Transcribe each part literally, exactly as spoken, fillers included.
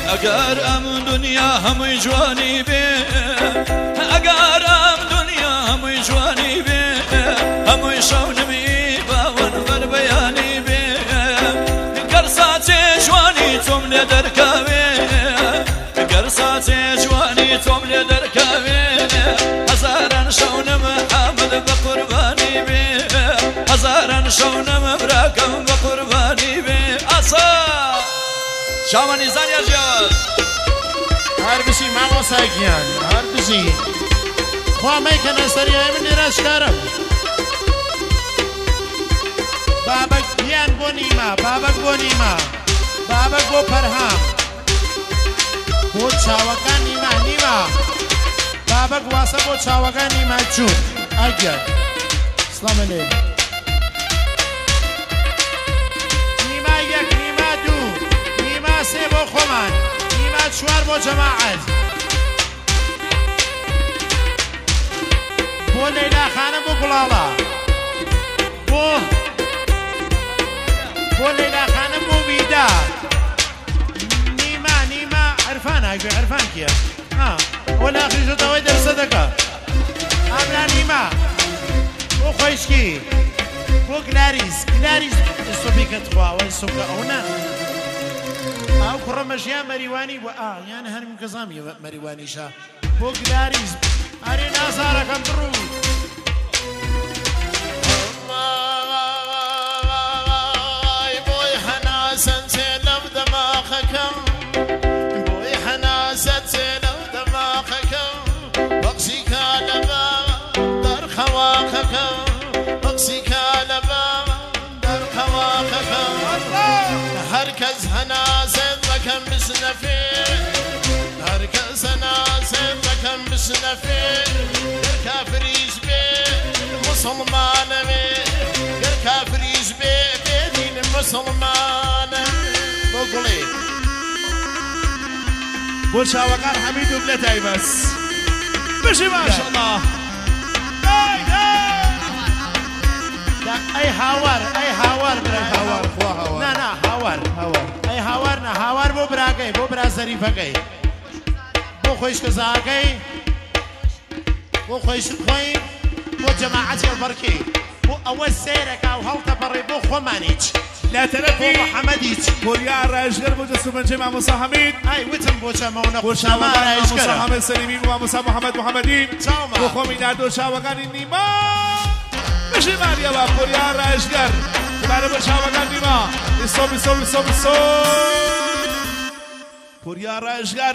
اگر ام دنیا هموی جوانی بی اگر ام دنیا هموی جوانی بی هموی شونمی باون بر بیانی بی گرسات جوانی توم لدرکاوی گرسات جوانی توم لدرکاوی هزاران شونم حامل بقربانی بی هزاران شونم براکم بقربانی بی اصا شامانی زنیا جواد هر بسی ما واساگیان هر بسی خواه میکنه سریعه من نیراش کارم بابک بیان بو نیما بابک بو نیما بابک بو پرهام بو چاوکان نیما نیما بابک واسه بو چاوکان نیما چون اگر سلام علیکم نیما یک نیما دو نیما سه بو خمان نیما چوار بو جماعت بو لیلا خانم بو گلالا بو بو لیلا خانم بو بیدا نیما نیما عرفان اگه عرفان کیا ها ولا اخي جو دوای در صدقه امنا نیما بو خوشکی بو گلاریز گلاریز سوبیکت خوا و سوکا اونا او کرمشیا مریوانی و آ یعنی هرم کزامی مریوانی شا بو گلاریز اری نازارا کم درو هركز هناسد لكم بسنفير هركز هناسد لكم بسنفير الكافر يشبه المسلمان الكافر يشبه بيدين المسلمان بقولي بوشا وقار حميد وبلتاي بس مشي ما شاء الله اي هاور اي هاور هاور خوا هاور لا لا هاور هاور اي هاور نا هاور بو براگي بو برا ظريفه گي بو خوش كزاگي بو خوش خوي بو جماعتي البركي بو اول سيرك او هلطه بري بو خمانيج لا تلفي بو محمديج بوريا راجر بو جسم جمع موسى حميد اي وتم بو جمعونا بو شاما موسى حميد سليمين و موسى محمد محمدين بو خومي دادو شاوگان نیما بشی ماریا با پوریا رایشگر برای با شاوگان نیما ایسو بیسو بیسو بیسو پوریا رایشگر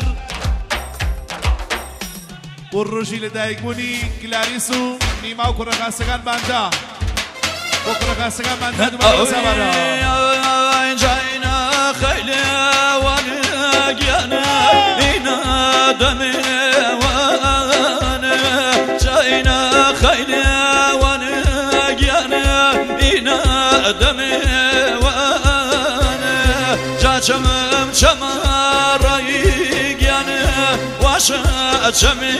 و روشی لدایگونی کلاریسو نیما و کرخاستگان باندا و کرخاستگان باندا دوباره سوارا جاینا خیلی وانه گیانه اینا دمه وانه جاینا خیلی دمي وانا جاچمم چما رايق يانا واشا چمي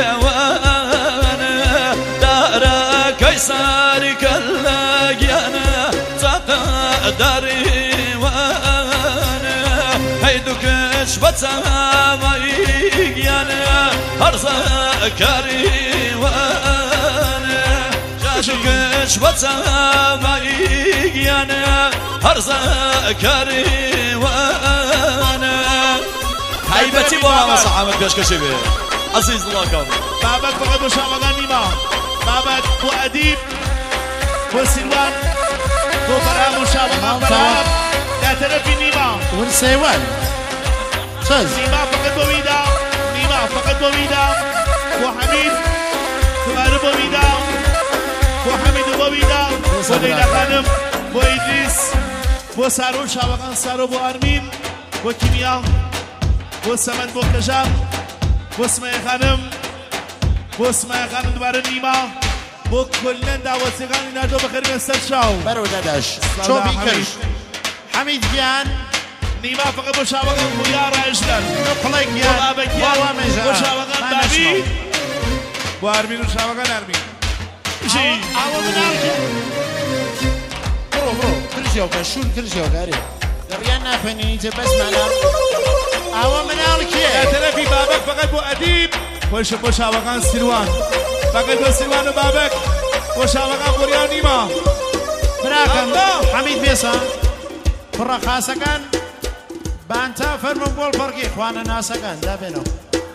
وانا دارا كيسار كلاق يانا تاقا داري وانا هيدو كش بتا مايق يانا هرزا كاري وانا شكش بتا مايق يانا هرزا كاري وانا هيبتي بولا مصعمك كشكشي بيه عزيز الله كم بابك فقط وشاوغان نيما بابك بو أديب بو سلوان بو برام وشاوغان برام لا ترفي نيما ونسيوان شاز نيما فقط بو ويدا نيما فقط بو ويدا بو حميد بو بو ويدا بو حميد بو ويدا بو ليلى خانم بو إدريس بو سارو شاوغان سارو بو أرمين بو كيميا بو سمن بو كجام بو اسماء خانم بو اسماء خانم دوباره نیما بو کلن دعوتگان اینا دو بخیر مستر شاو برو داداش چو بیکش حمید گیان نیما فقط بو شاوگان بویا رایشگر پلای گیان بو آبا گیان بو شاوگان دابی بو ارمین و شاوگان ارمین شی آوا منال برو برو کرجیو کن شون کرجیو گاری دەڕیان ناخوێنینی جێ بەسمانە ئەوە مناڵ کێ لە تەرەفی بابەک فقط بۆ ئەدیب خۆش بۆ شاوەکان سیروان فقط بۆ سیروان و بابەک بۆ شاوەکان بۆریان نیمە براکەم حەمید بێسە کوڕە خاسەکان بانتا فەرمون گۆڵ فەرقی خوانە ناسەکان دابێنەوە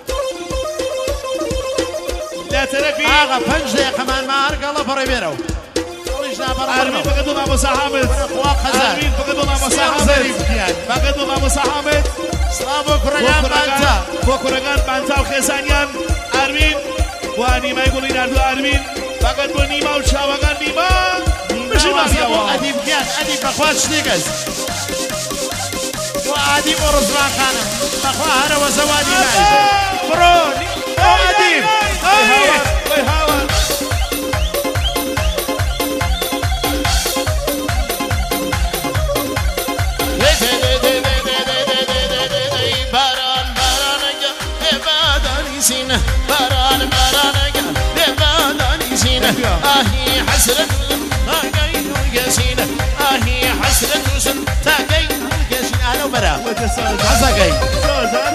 لە تەرەفی ئاغا پەنج دقیقەمان مار گەڵە پەڕێ بێرەوە ئەرمین فقط بۆ مامۆستا حامد ئەرمین فقط بۆ مامۆستا حامد فقط بۆ مامۆستا حامد سڵاو بۆ کوڕەکان بانتا بۆ کوڕەکان بانتا و خێزانیان ئەرمین بۆ نیمای گوڵی ناردووە ئەرمین فقط بۆ نیما و چاوەکان نیما بژی مافیاوە ئەدیب گیان ئەدیب بەخوا شتێکەس بۆ ئەدیب و ڕزوان خانم بەخوا هەرەوە زەوادی نایە بڕۆ بۆ ئەدیب وەی هاوار باران بارانەگە هێبادانی سینە باران بارانەگە هێبادانی سینە ئاهی حەسرەت تاگەی هەڵگەسینە ئاهی حەسرەت وسن تاگەی هەڵگەسین ئالەو بەرە حەزەکەی زۆرزار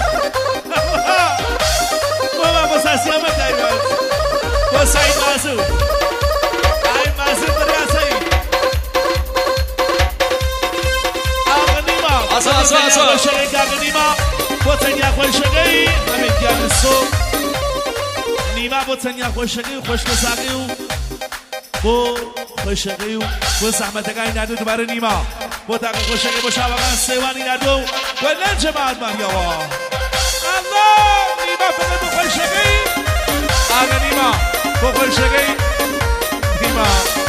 بۆ مامۆستا سیامەت دایبەت بۆ سعید ماسوود سعید ماسوود دەریاسەی ئاسا ئاسا ئاسا خۆشەکەی کاکە نیما بۆ چەندیا خۆشەکەی ئەمێت گیان سۆ نیما بۆ چەندیا خۆشەکەی و خۆشکەساقی و بۆ خۆشەکەی و بۆ زەحمەتەکانی ناردوو دووبارە نیما بۆ تاکە خۆشەکەی بۆ شاوەکان سێوانی ناردووە و بۆ لەنجە ماهاتمانیەوە ئەڵڵا نیما فقط بۆ خۆشەکەی ئاگە نیما بۆ خۆشەکەی نیما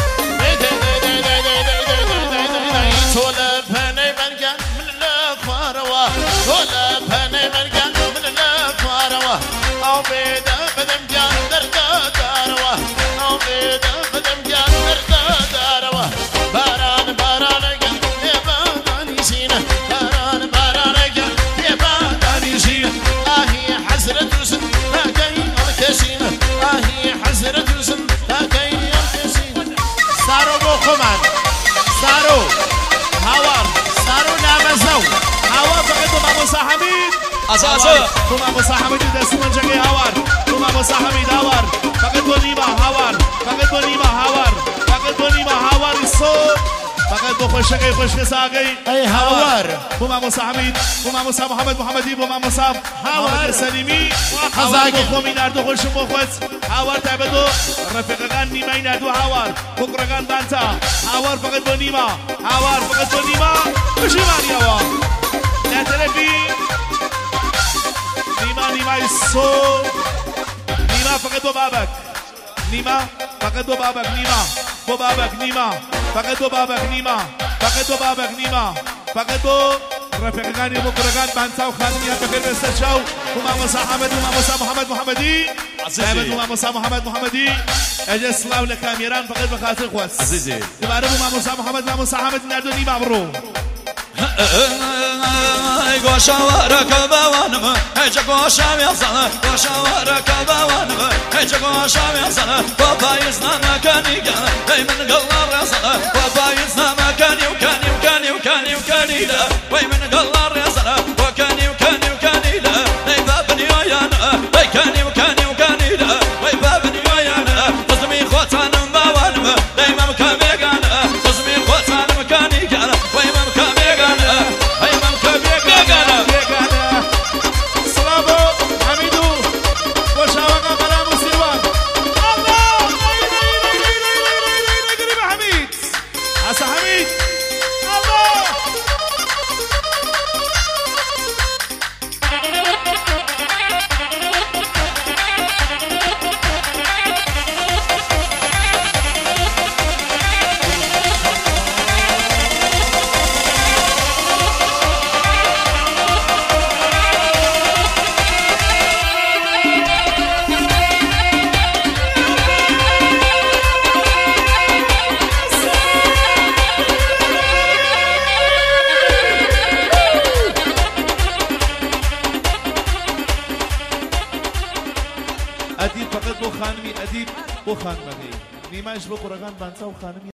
تۆ لە پەنەی مەرگان من لە خوارەوە تۆ لە پەنەی مەرگان من لە خوارەوە ئەو بێدە بەدەم گیان دەردەدارەوە ئەو بێدە بەدەم گیان دەردەدارەوە باران بارانەگە هێبادانی سینە باران بارانەگە هێبادانی سینە ئاهی حەزرەت وسن تاکەی هەڵکەسینە ئاهی حەزرەت وسن تاکەی هەڵکەسینە سارۆ بۆ خۆمان سارۆ هاوار سارۆ نامەزە و هاوار فقط بۆ مامۆستا حەمید ئاسا ئاسا بۆ مامۆستا حەمیدی دەستی مەنجەکەی هاوار بۆ مامۆستا حەمید هاوار فقط بۆ نیما هاوار فقط بۆ نیما هاوار فقط بۆ نیما هاواری سۆ فقط بۆ خۆشەکەی خۆشکەساقەی ئەی هاوار بۆ مامۆستا حەمید بۆ مامۆستا محەممەد محەممەدی بۆ مامۆستا هاوار سەلیمی هاوار بۆ خۆمی ناردوو خۆشم بۆ خۆت هاوار تایبەت بۆ ڕەفیقەکان نیمای ناردوو هاوار بۆ کوڕەکان بانتا هاوار فقط بۆ نیما هاوار فقط بۆ نیما پشیمانیەوە لە تەرەفی نیما نیمای سۆ نیما فقط بۆ بابەک نیما فقط بۆ بابەک نیما بۆ بابەک نیما فقط بۆ بابەک نیما فقط بۆ بابەک نیما فقط بۆ ڕەفیقەکانی بۆ کوڕەکان بانتا و خانمیان بەکەر بێستە چاو بۆ مامۆستا حەمەد و مامۆستا محەممەد محەممەدی تایبەت بۆ مامۆستا محەممەد محەممەدی ئەجە سڵاو لە کامێران فقط بە خاتر خواست دوبارە بۆ مامۆستا محەممەد مامۆستا حەمەد ناردوو نیما بڕۆ گۆشەوارەکە باوانمە هەیجە گۆشاوێزانە گۆشەوارەکە باوانمە هەیجە گۆشاوێزانە بۆ پاییز نامەکانی گەنە دەی من گەڵا ڕێزانە بۆ پاییز نامەکانی و کانی و کانی و کانی و کانیلە وەی من گەڵا ڕێزانە بۆ کانی و کانی و کانیلە دەی بابنیۆیانە وەی کانی و کانی و کانیلە وەی بابنیۆیانە قزمی خۆتانم باوانمە دەی مەمکە بێگانە قزمی خۆتانم کانی گەنە وەی مەمکە بێگانە وەی مەمکە بێگانە سڵاو بۆ حەمید و بۆ شاوەکان بەرام و سیروان گەری بە حەمید ئاسا حەمید ئەدیب فقط بۆ خانمی ئەدیب بۆ خانمەکەی نیماش بۆ کوڕەکان بانتا و خانمی